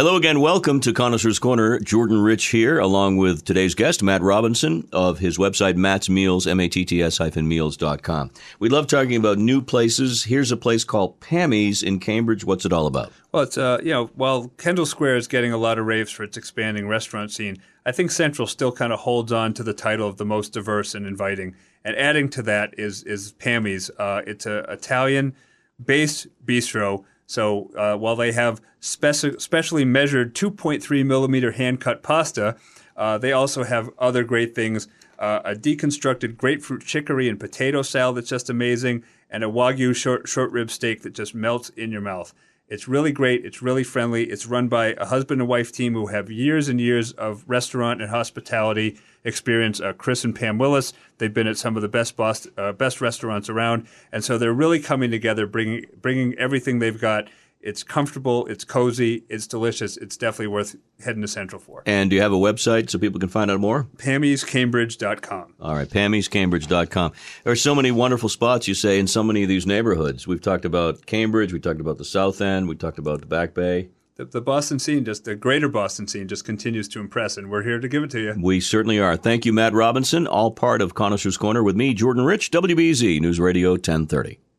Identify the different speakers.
Speaker 1: Hello again. Welcome to Connoisseur's Corner. Jordan Rich here, along with today's guest, Matt Robinson, of his website, Matt's Meals, matts-meals.com. We love talking about new places. Here's a place called Pammy's in Cambridge. What's it all about?
Speaker 2: Well, it's while Kendall Square is getting a lot of raves for its expanding restaurant scene, I think Central still kind of holds on to the title of the most diverse and inviting. And adding to that is Pammy's. It's an Italian-based bistro. So while they have specially measured 2.3 millimeter hand-cut pasta, they also have other great things. A deconstructed grapefruit chicory and potato salad that's just amazing, and a Wagyu short rib steak that just melts in your mouth. It's really great. It's really friendly. It's run by a husband and wife team who have years and years of restaurant and hospitality experience. Chris and Pam Willis. They've been at some of the best restaurants around, and so they're really coming together, bringing everything they've got. It's comfortable. It's cozy. It's delicious. It's definitely worth heading to Central for.
Speaker 1: And do you have a website so people can find out more?
Speaker 2: PammysCambridge.com.
Speaker 1: All right, PammysCambridge.com. There are so many wonderful spots, you say, in so many of these neighborhoods. We've talked about Cambridge. We talked about the South End. We talked about the Back Bay.
Speaker 2: The Boston scene, the greater Boston scene, just continues to impress, and we're here to give it to you.
Speaker 1: We certainly are. Thank you, Matt Robinson, all part of Connoisseur's Corner with me, Jordan Rich, WBZ News Radio 1030.